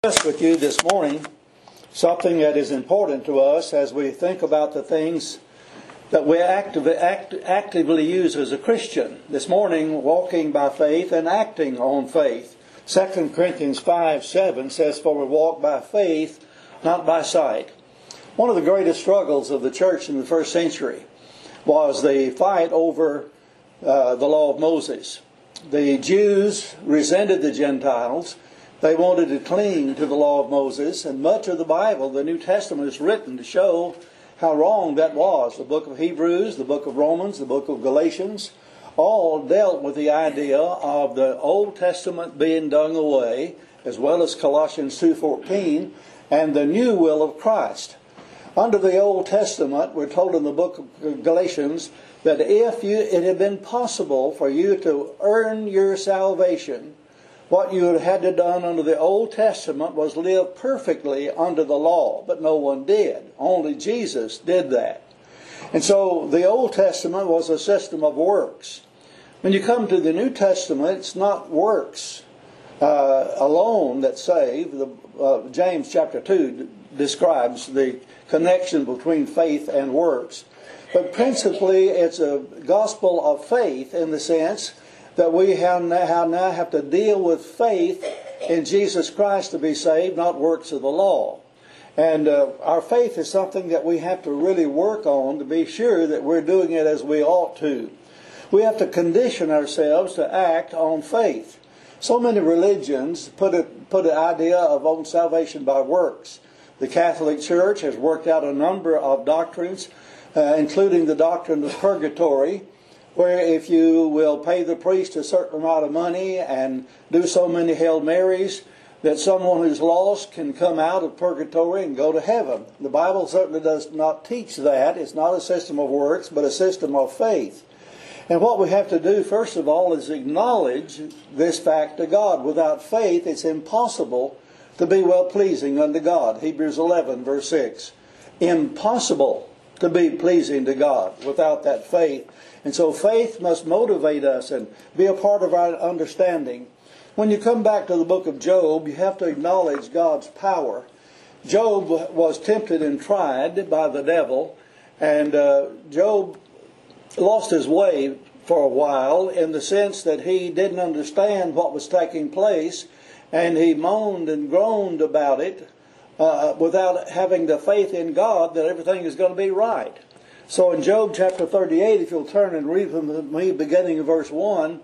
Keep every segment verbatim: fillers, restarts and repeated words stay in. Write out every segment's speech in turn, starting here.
Discuss with you this morning something that is important to us as we think about the things that we active, act, actively use as a Christian. This morning, walking by faith and acting on faith. Second Corinthians five seven says, "For we walk by faith, not by sight." One of the greatest struggles of the church in the first century was the fight over uh, the law of Moses. The Jews resented the Gentiles. They wanted to cling to the law of Moses, and much of the Bible, the New Testament, is written to show how wrong that was. The book of Hebrews, the book of Romans, the book of Galatians, all dealt with the idea of the Old Testament being done away, as well as Colossians two fourteen, and the new will of Christ. Under the Old Testament, we're told in the book of Galatians that if you, it had been possible for you to earn your salvation, what you had to done under the Old Testament was live perfectly under the law, but no one did. Only Jesus did that. And so the Old Testament was a system of works. When you come to the New Testament, it's not works uh, alone that save. The, uh, James chapter two describes the connection between faith and works. But principally, it's a gospel of faith in the sense that we have now, now have to deal with faith in Jesus Christ to be saved, not works of the law. And uh, our faith is something that we have to really work on to be sure that we're doing it as we ought to. We have to condition ourselves to act on faith. So many religions put a, put an idea of own salvation by works. The Catholic Church has worked out a number of doctrines, uh, including the doctrine of purgatory, where if you will pay the priest a certain amount of money and do so many Hail Marys, that someone who's lost can come out of purgatory and go to heaven. The Bible certainly does not teach that. It's not a system of works, but a system of faith. And what we have to do, first of all, is acknowledge this fact to God. Without faith, it's impossible to be well-pleasing unto God. Hebrews eleven, verse six. Impossible to be pleasing to God without that faith. And so faith must motivate us and be a part of our understanding. When you come back to the book of Job, you have to acknowledge God's power. Job was tempted and tried by the devil, and uh, Job lost his way for a while in the sense that he didn't understand what was taking place, and he moaned and groaned about it uh, without having the faith in God that everything is going to be right. So in Job chapter thirty-eight, if you'll turn and read from me beginning in verse one,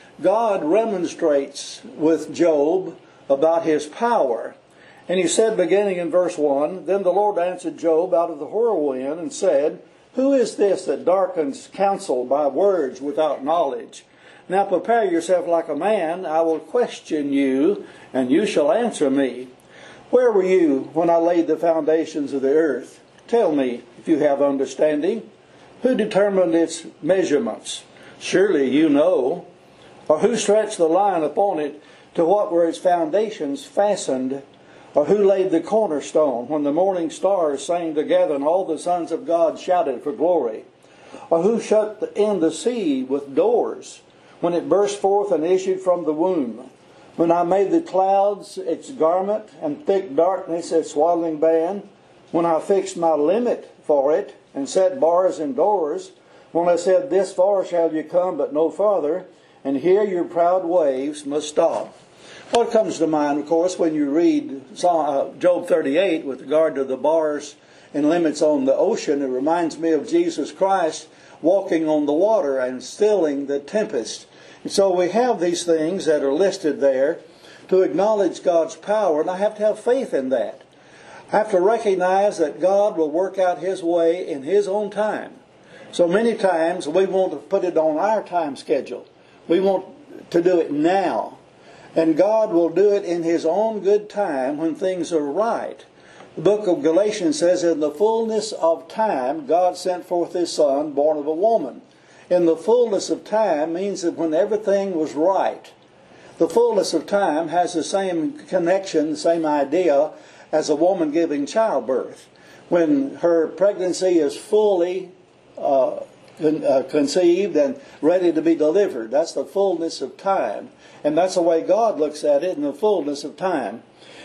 God remonstrates with Job about his power. And he said, beginning in verse one, "Then the Lord answered Job out of the whirlwind and said, Who is this that darkens counsel by words without knowledge? Now prepare yourself like a man, I will question you, and you shall answer me. Where were you when I laid the foundations of the earth? Tell me, if you have understanding. Who determined its measurements? Surely you know. Or who stretched the line upon it? To what were its foundations fastened? Or who laid the cornerstone when the morning stars sang together and all the sons of God shouted for glory? Or who shut in the sea with doors when it burst forth and issued from the womb? When I made the clouds its garment and thick darkness its swaddling band? When I fixed my limit for it and set bars and doors? When I said, This far shall you come, but no farther, and here your proud waves must stop." What comes to mind, of course, when you read Job thirty-eight with regard to the bars and limits on the ocean, it reminds me of Jesus Christ walking on the water and stilling the tempest. And so we have these things that are listed there to acknowledge God's power, and I have to have faith in that. I have to recognize that God will work out His way in His own time. So many times we want to put it on our time schedule. We want to do it now. And God will do it in His own good time when things are right. The book of Galatians says, in the fullness of time, God sent forth His Son, born of a woman. In the fullness of time means that when everything was right. The fullness of time has the same connection, the same idea as a woman giving childbirth. When her pregnancy is fully uh, con- uh, conceived and ready to be delivered. That's the fullness of time. And that's the way God looks at it, in the fullness of time.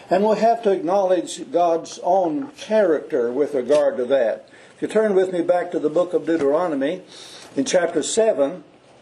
And we have to acknowledge God's own character with regard to that. If you turn with me back to the book of Deuteronomy, in chapter seven,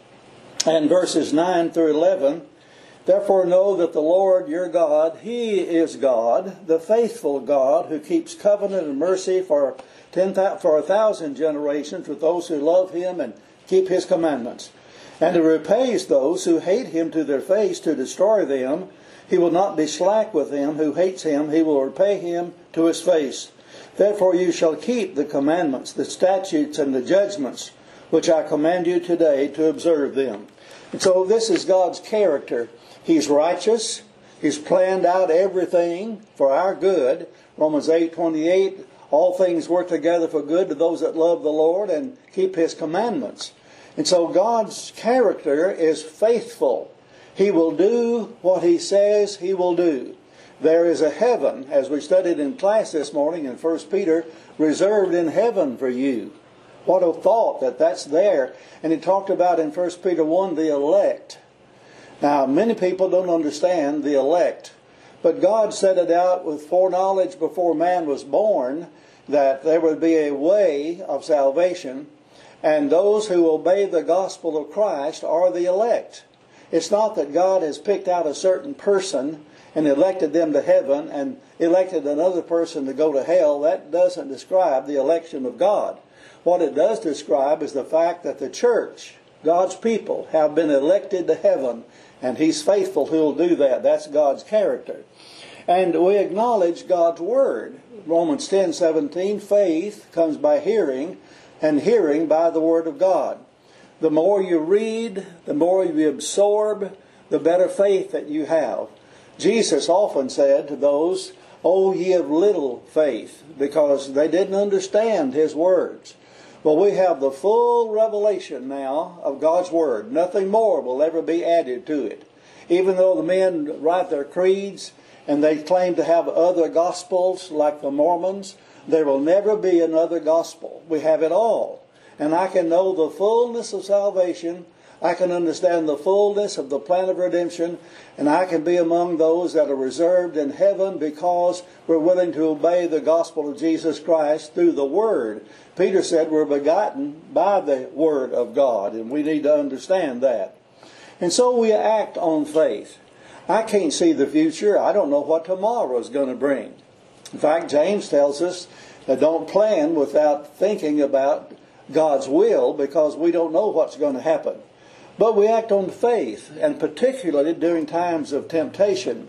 and verses nine through eleven, therefore know that the Lord your God, He is God, the faithful God, who keeps covenant and mercy for ten for a thousand generations with those who love Him and keep His commandments. And He repays those who hate Him to their face to destroy them. He will not be slack with him who hates Him. He will repay him to his face. Therefore you shall keep the commandments, the statutes, and the judgments, which I command you today to observe them. And so this is God's character. He's righteous. He's planned out everything for our good. Romans eight twenty-eight, all things work together for good to those that love the Lord and keep His commandments. And so God's character is faithful. He will do what He says He will do. There is a heaven, as we studied in class this morning in First Peter, reserved in heaven for you. What a thought that that's there. And he talked about in First Peter one, the elect. Now, many people don't understand the elect. But God set it out with foreknowledge before man was born that there would be a way of salvation. And those who obey the gospel of Christ are the elect. It's not that God has picked out a certain person and elected them to heaven and elected another person to go to hell. That doesn't describe the election of God. What it does describe is the fact that the church, God's people, have been elected to heaven, and He's faithful who will do that. That's God's character. And we acknowledge God's Word. Romans ten seventeen, faith comes by hearing, and hearing by the Word of God. The more you read, the more you absorb, the better faith that you have. Jesus often said to those, "O ye of little faith," because they didn't understand His words. Well, we have the full revelation now of God's Word. Nothing more will ever be added to it. Even though the men write their creeds and they claim to have other gospels like the Mormons, there will never be another gospel. We have it all. And I can know the fullness of salvation. I can understand the fullness of the plan of redemption. And I can be among those that are reserved in heaven because we're willing to obey the gospel of Jesus Christ through the Word. Peter said we're begotten by the Word of God. And we need to understand that. And so we act on faith. I can't see the future. I don't know what tomorrow is going to bring. In fact, James tells us that don't plan without thinking about God's will, because we don't know what's going to happen. But we act on faith, and particularly during times of temptation.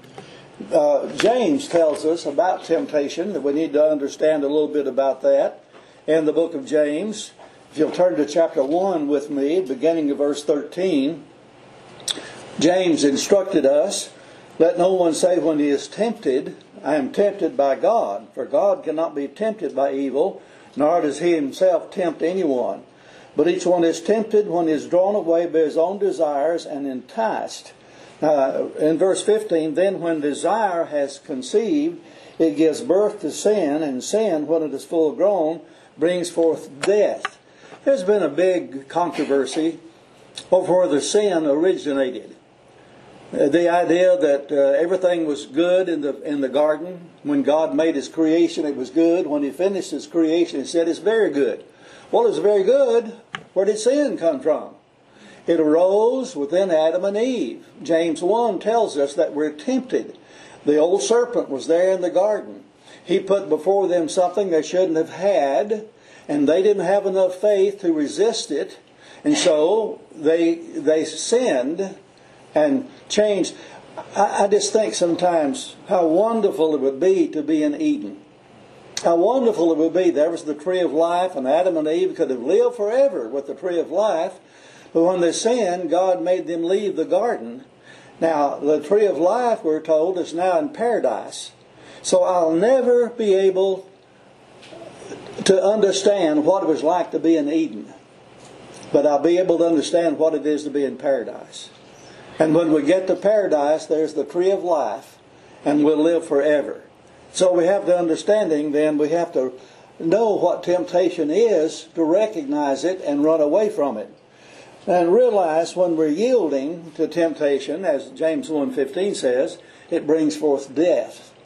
Uh, James tells us about temptation, that we need to understand a little bit about that in the book of James. If you'll turn to chapter one with me, beginning of verse thirteen, James instructed us, "Let no one say when he is tempted, I am tempted by God. For God cannot be tempted by evil, nor does He Himself tempt anyone. But each one is tempted when he is drawn away by his own desires and enticed." Uh, in verse fifteen, "Then when desire has conceived, it gives birth to sin, and sin, when it is full grown, brings forth death." There's been a big controversy over where the sin originated. The idea that uh, everything was good in the in the garden. When God made His creation, it was good. When He finished His creation, He said it's very good. Well, it's very good. Where did sin come from? It arose within Adam and Eve. James one tells us that we're tempted. The old serpent was there in the garden. He put before them something they shouldn't have had, and they didn't have enough faith to resist it, and so they they sinned and changed. I, I just think sometimes how wonderful it would be to be in Eden. How wonderful it would be. There was the tree of life, and Adam and Eve could have lived forever with the tree of life. But when they sinned, God made them leave the garden. Now, the tree of life, we're told, is now in paradise. So I'll never be able to understand what it was like to be in Eden. But I'll be able to understand what it is to be in paradise. And when we get to paradise, there's the tree of life, and we'll live forever. So we have the understanding, then we have to know what temptation is to recognize it and run away from it. And realize when we're yielding to temptation, as James one fifteen says, it brings forth death.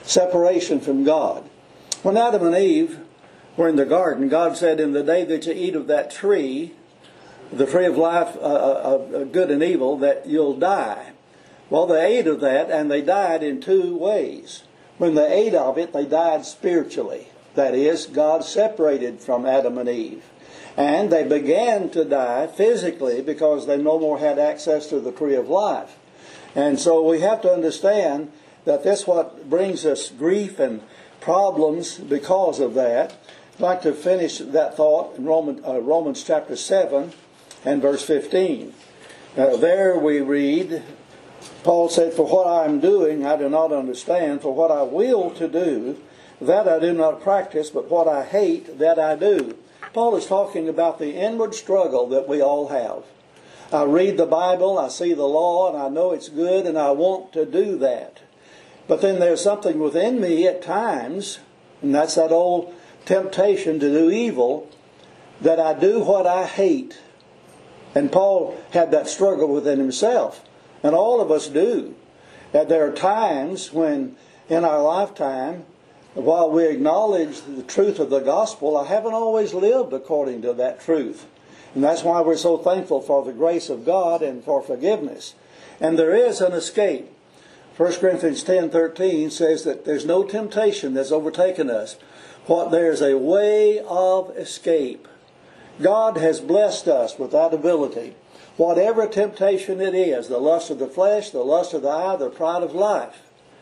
separation from God. When Adam and Eve were in the garden, God said, in the day that you eat of that tree, the tree of life, uh, uh, good and evil, that you'll die. Well, they ate of that, and they died in two ways. When they ate of it, they died spiritually. That is, God separated from Adam and Eve. And they began to die physically because they no more had access to the tree of life. And so we have to understand that this is what brings us grief and problems because of that. I'd like to finish that thought in Romans, uh, Romans chapter seven and verse fifteen. Uh, there we read, Paul said, "For what I am doing I do not understand, for what I will to do, that I do not practice, but what I hate, that I do." Paul is talking about the inward struggle that we all have. I read the Bible, I see the law, and I know it's good, and I want to do that. But then there's something within me at times, and that's that old temptation to do evil, that I do what I hate. And Paul had that struggle within himself. And all of us do. That there are times when in our lifetime, while we acknowledge the truth of the gospel, I haven't always lived according to that truth. And that's why we're so thankful for the grace of God and for forgiveness. And there is an escape. First Corinthians ten thirteen says that there's no temptation that's overtaken us. What there's a way of escape. God has blessed us with that ability. Whatever temptation it is, the lust of the flesh, the lust of the eye, the pride of life,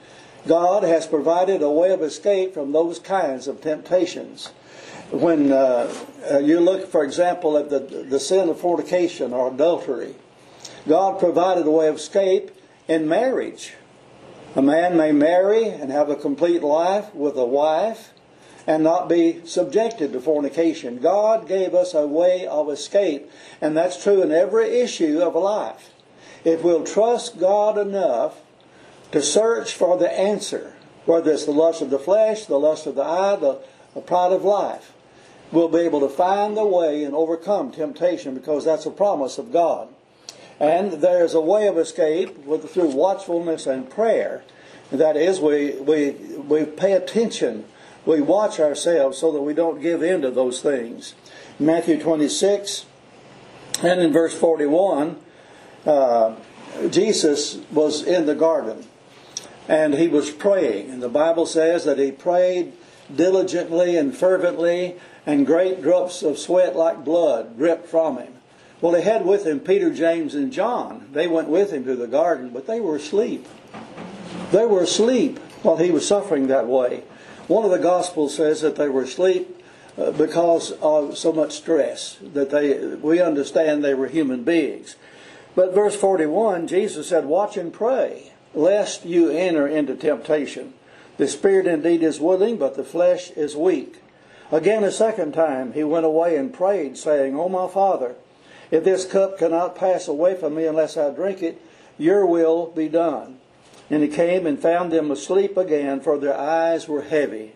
God has provided a way of escape from those kinds of temptations. When uh, uh, you look, for example, at the, the sin of fornication or adultery, God provided a way of escape in marriage. A man may marry and have a complete life with a wife and not be subjected to fornication. God gave us a way of escape, and that's true in every issue of life. If we'll trust God enough to search for the answer, whether it's the lust of the flesh, the lust of the eye, the, the pride of life, we'll be able to find the way and overcome temptation, because that's a promise of God. And there's a way of escape with, through watchfulness and prayer. That is, we, we, we pay attention. We watch ourselves so that we don't give in to those things. Matthew twenty-six and in verse forty-one, uh, Jesus was in the garden and he was praying. And the Bible says that he prayed diligently and fervently, and great drops of sweat like blood dripped from him. Well, he had with him Peter, James, and John. They went with him to the garden, but they were asleep. They were asleep while he was suffering that way. One of the Gospels says that they were asleep uh, because of so much stress, that they we understand they were human beings. But verse forty-one, Jesus said, "Watch and pray, lest you enter into temptation. The spirit indeed is willing, but the flesh is weak." Again, a second time, he went away and prayed, saying, "O my Father, if this cup cannot pass away from me unless I drink it, your will be done." And he came and found them asleep again, for their eyes were heavy.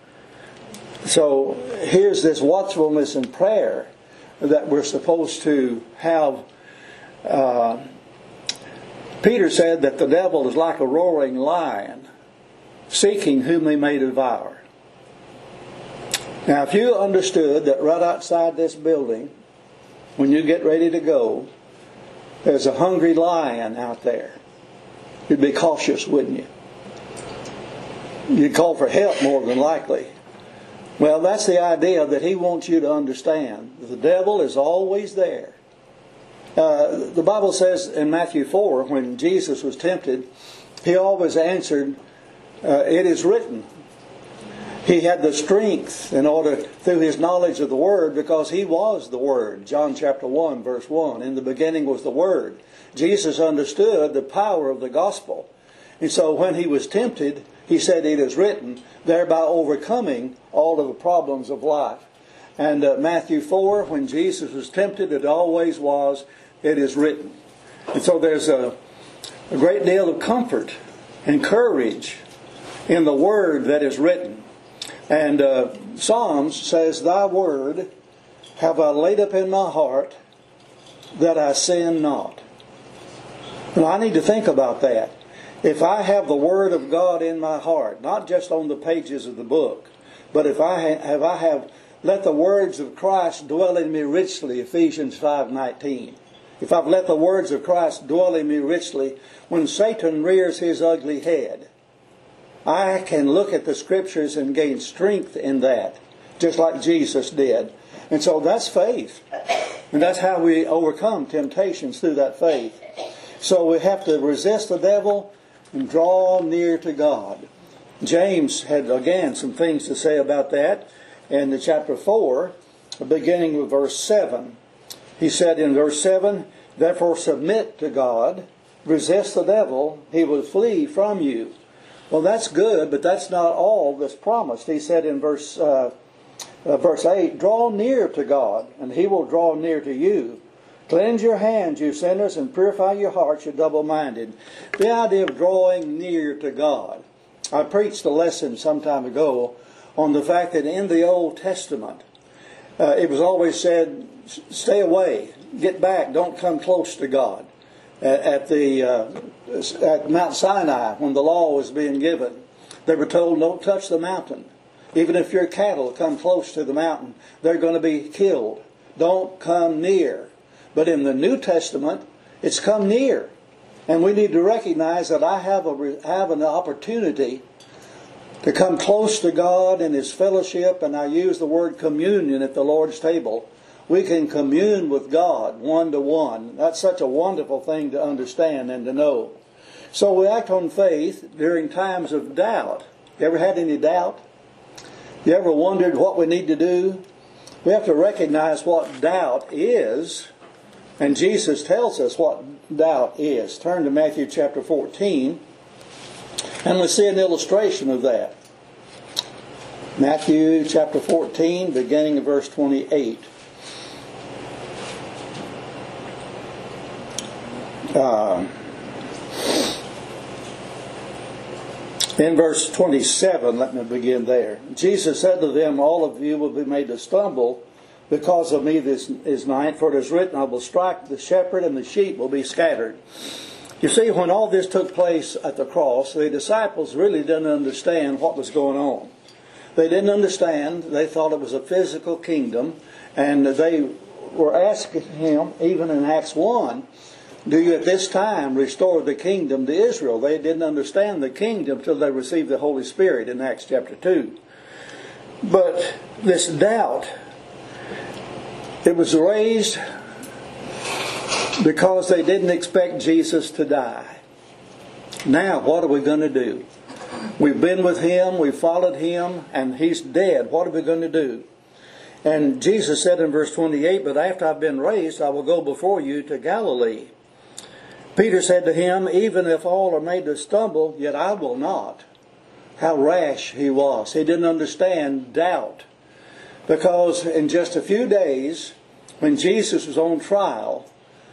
So here's this watchfulness and prayer that we're supposed to have. Uh, Peter said that the devil is like a roaring lion, seeking whom he may devour. Now, if you understood that right outside this building, when you get ready to go, there's a hungry lion out there, you'd be cautious, wouldn't you? You'd call for help more than likely. Well, that's the idea that he wants you to understand. The devil is always there. Uh, the Bible says in Matthew four, when Jesus was tempted, he always answered, uh, "It is written." He had the strength in order, through his knowledge of the Word, because he was the Word. John chapter one, verse one. In the beginning was the Word. Jesus understood the power of the gospel. And so when he was tempted, he said, "It is written," thereby overcoming all of the problems of life. And uh, Matthew four, when Jesus was tempted, it always was, "It is written." And so there's a, a great deal of comfort and courage in the Word that is written. And uh, Psalms says, "Thy word have I laid up in my heart, that I sin not." And I need to think about that. If I have the Word of God in my heart, not just on the pages of the book, but if I have, I have let the words of Christ dwell in me richly, Ephesians five nineteen. If I've let the words of Christ dwell in me richly, when Satan rears his ugly head, I can look at the Scriptures and gain strength in that, just like Jesus did. And so that's faith. And that's how we overcome temptations, through that faith. So we have to resist the devil and draw near to God. James had, again, some things to say about that. In the chapter four, beginning with verse seven. He said in verse seven, therefore submit to God, resist the devil, he will flee from you. Well, that's good, but that's not all that's promised. He said in verse uh, uh, verse eight, draw near to God, and he will draw near to you. Cleanse your hands, you sinners, and purify your hearts, you double-minded. The idea of drawing near to God. I preached a lesson some time ago on the fact that in the Old Testament, uh, it was always said, stay away, get back, don't come close to God. At, at the uh, at Mount Sinai, when the law was being given, they were told, don't touch the mountain. Even if your cattle come close to the mountain, they're going to be killed. Don't come near. But in the New Testament, it's come near. And we need to recognize that I have a have an opportunity to come close to God and His fellowship, and I use the word communion at the Lord's table. We can commune with God one to one. That's such a wonderful thing to understand and to know. So we act on faith during times of doubt. You ever had any doubt? You ever wondered what we need to do? We have to recognize what doubt is, and Jesus tells us what doubt is. Turn to Matthew chapter fourteen, and we'll see an illustration of that. Matthew chapter fourteen, beginning of verse twenty-eight. Uh, in verse twenty-seven, let me begin there. Jesus said to them, all of you will be made to stumble because of me this is night, for it is written, I will strike the shepherd and the sheep will be scattered. You see, when all this took place at the cross, the disciples really didn't understand what was going on. They didn't understand. They thought it was a physical kingdom, and they were asking Him, even in Acts one, do you at this time restore the kingdom to Israel? They didn't understand the kingdom till they received the Holy Spirit in Acts chapter two. But this doubt, it was raised because they didn't expect Jesus to die. Now, what are we going to do? We've been with Him, we've followed Him, and He's dead. What are we going to do? And Jesus said in verse twenty-eight, but after I've been raised, I will go before you to Galilee. Peter said to Him, even if all are made to stumble, yet I will not. How rash he was. He didn't understand doubt. Because in just a few days, when Jesus was on trial,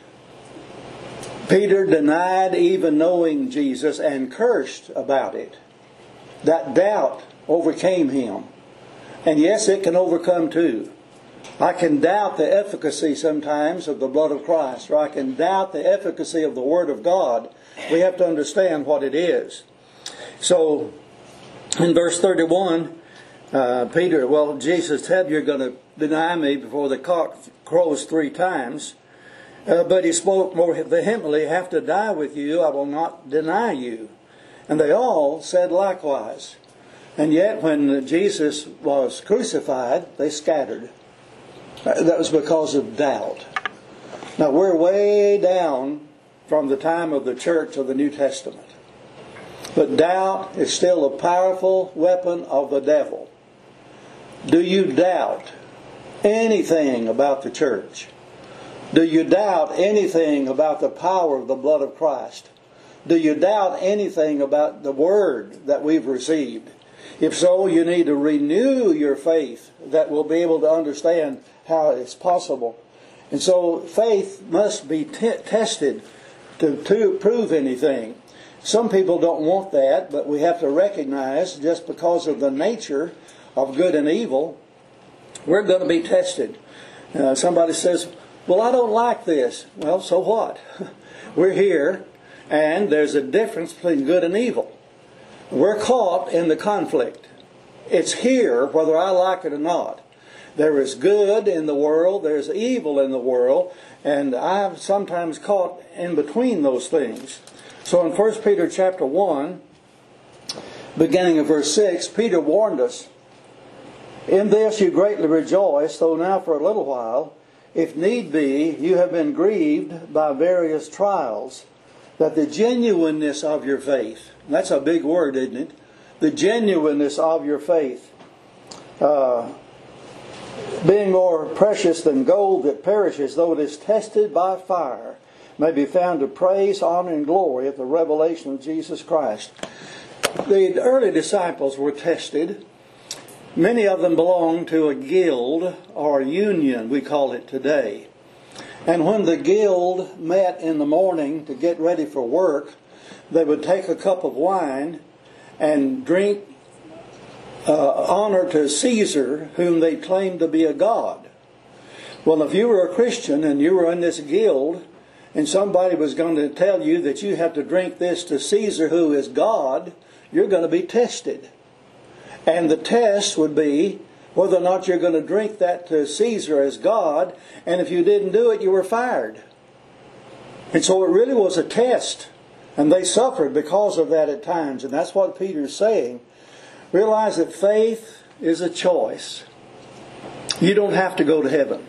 Peter denied even knowing Jesus and cursed about it. That doubt overcame him. And yes, it can overcome too. I can doubt the efficacy sometimes of the blood of Christ, or I can doubt the efficacy of the Word of God. We have to understand what it is. So, in verse thirty-one, uh, Peter, well, Jesus said, you're going to deny me before the cock crows three times. Uh, but he spoke more vehemently, have to die with you, I will not deny you. And they all said likewise. And yet when Jesus was crucified, they scattered. That was because of doubt. Now we're way down from the time of the church of the New Testament. But doubt is still a powerful weapon of the devil. Do you doubt anything about the church? Do you doubt anything about the power of the blood of Christ? Do you doubt anything about the Word that we've received? If so, you need to renew your faith that will be able to understand how it's possible. And so faith must be t- tested to, to prove anything. Some people don't want that, but we have to recognize just because of the nature of good and evil, we're going to be tested. Uh, somebody says, well, I don't like this. Well, so what? We're here, And there's a difference between good and evil. We're caught in the conflict. It's here whether I like it or not. There is good in the world, there's evil in the world, and I'm sometimes caught in between those things. So in First Peter chapter one, beginning of verse six, Peter warned us, "In this you greatly rejoice, though now for a little while, if need be, you have been grieved by various trials, that the genuineness of your faith," and that's a big word, isn't it? The genuineness of your faith, uh, being more precious than gold that perishes, though it is tested by fire, may be found to praise, honor, and glory at the revelation of Jesus Christ. The early disciples were tested. Many of them belonged to a guild or union, we call it today. And when the guild met in the morning to get ready for work, they would take a cup of wine and drink uh, honor to Caesar, whom they claimed to be a god. Well, if you were a Christian and you were in this guild, and somebody was going to tell you that you have to drink this to Caesar, who is God, you're going to be tested. And the test would be whether or not you're going to drink that to Caesar as God, and if you didn't do it, you were fired. And so it really was a test. And they suffered because of that at times. And that's what Peter's saying. Realize that faith is a choice. You don't have to go to heaven.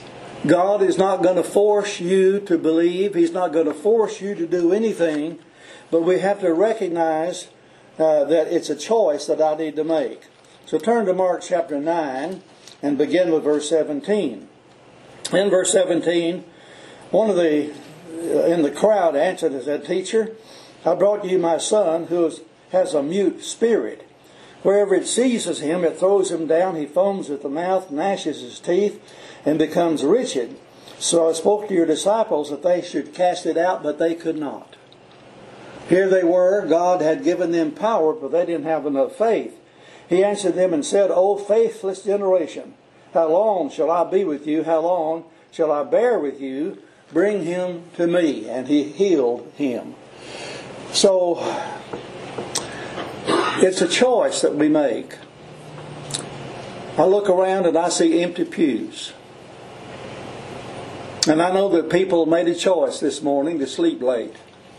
God is not going to force you to believe. He's not going to force you to do anything. But we have to recognize uh, that it's a choice that I need to make. So turn to Mark chapter nine and begin with verse seventeen. In verse seventeen, one of the in the crowd answered and said, "Teacher, I brought you my son who is, has a mute spirit. Wherever it seizes him, it throws him down. He foams at the mouth, gnashes his teeth, and becomes rigid. So I spoke to your disciples that they should cast it out, but they could not." Here they were. God had given them power, but they didn't have enough faith. He answered them and said, "O faithless generation, how long shall I be with you? How long shall I bear with you? Bring him to me." And he healed him. So, it's a choice that we make. I look around and I see empty pews. And I know that people made a choice this morning to sleep late.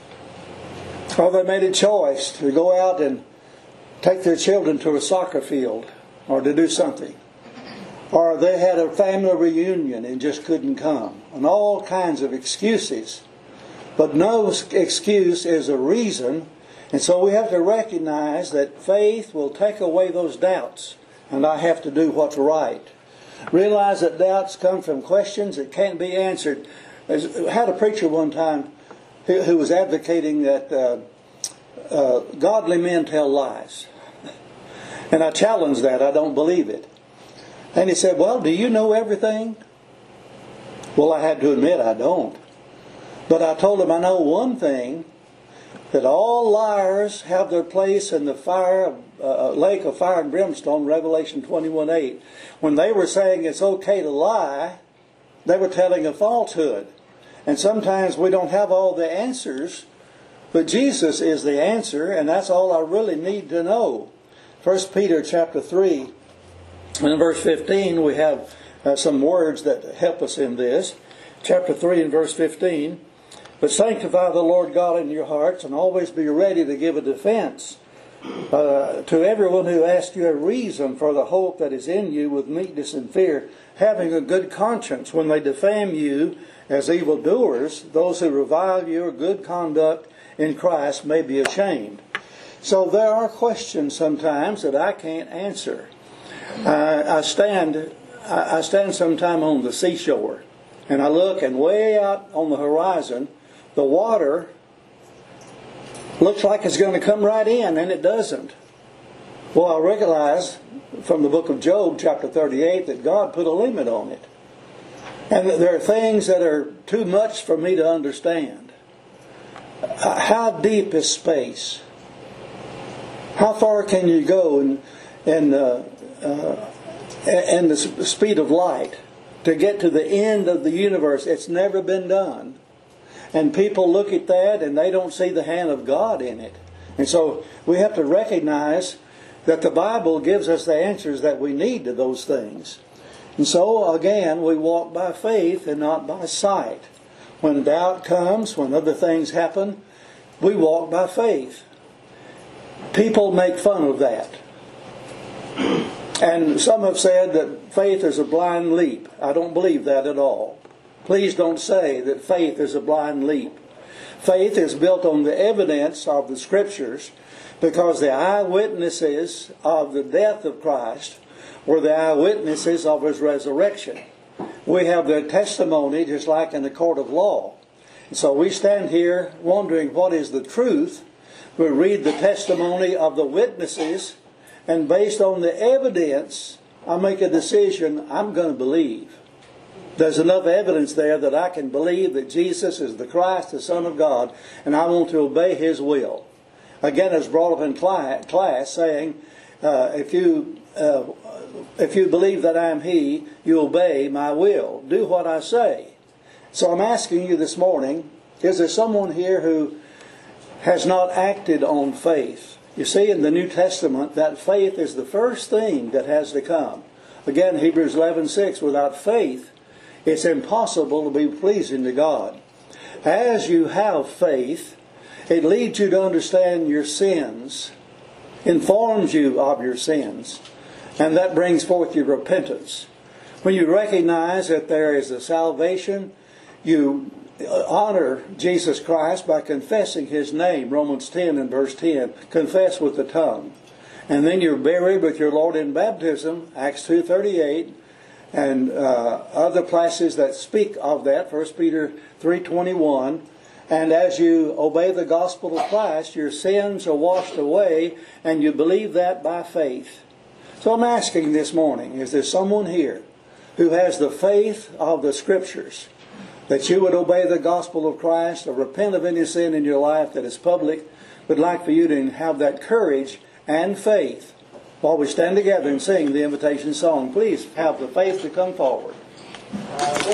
Or they made a choice to go out and take their children to a soccer field or to do something. Or they had a family reunion and just couldn't come. And all kinds of excuses. But no excuse is a reason. And so we have to recognize that faith will take away those doubts. And I have to do what's right. Realize that doubts come from questions that can't be answered. I had a preacher one time who, who was advocating that uh, uh, godly men tell lies. And I challenged that. I don't believe it. And he said, "Well, do you know everything?" Well, I had to admit I don't. But I told him I know one thing, that all liars have their place in the fire, uh, lake of fire and brimstone, Revelation twenty-one eight. When they were saying it's okay to lie, they were telling a falsehood. And sometimes we don't have all the answers, but Jesus is the answer, and that's all I really need to know. First Peter chapter three, and in verse fifteen, we have uh, some words that help us in this. Chapter three and verse fifteen. "But sanctify the Lord God in your hearts, and always be ready to give a defense uh, to everyone who asks you a reason for the hope that is in you with meekness and fear, having a good conscience when they defame you as evildoers. Those who revile your good conduct in Christ may be ashamed." So there are questions sometimes that I can't answer. Uh, I stand, I, I stand sometime on the seashore, and I look, and way out on the horizon, the water looks like it's going to come right in, and it doesn't. Well, I realize from the book of Job, chapter thirty-eight, that God put a limit on it. And that there are things that are too much for me to understand. Uh, how deep is space? How far can you go in, in, uh, uh, in the speed of light to get to the end of the universe? It's never been done. and people look at that and they don't see the hand of God in it. And so we have to recognize that the Bible gives us the answers that we need to those things. And so again, we walk by faith and not by sight. When doubt comes, when other things happen, we walk by faith. People make fun of that. And some have said that faith is a blind leap. I don't believe that at all. Please don't say that faith is a blind leap. Faith is built on the evidence of the Scriptures, because the eyewitnesses of the death of Christ were the eyewitnesses of His resurrection. We have their testimony just like in the court of law. And so we stand here wondering what is the truth. We read the testimony of the witnesses, and based on the evidence, I make a decision I'm going to believe. There's enough evidence there that I can believe that Jesus is the Christ, the Son of God, and I want to obey His will. Again, it's brought up in class saying, uh, if you uh, if you believe that I am He, you obey my will. Do what I say. So I'm asking you this morning, is there someone here who has not acted on faith? You see, in the New Testament, that faith is the first thing that has to come. Again, Hebrews eleven six, without faith, it's impossible to be pleasing to God. As you have faith, it leads you to understand your sins, informs you of your sins, and that brings forth your repentance. When you recognize that there is a salvation, you honor Jesus Christ by confessing His name, Romans ten and verse ten, confess with the tongue. And then you're buried with your Lord in baptism, Acts two thirty-eight, and uh, other places that speak of that, First Peter three twenty-one. And as you obey the gospel of Christ, your sins are washed away, and you believe that by faith. So I'm asking this morning, is there someone here who has the faith of the Scriptures, that you would obey the gospel of Christ, or repent of any sin in your life that is public, would like for you to have that courage and faith while we stand together and sing the invitation song? Please have the faith to come forward.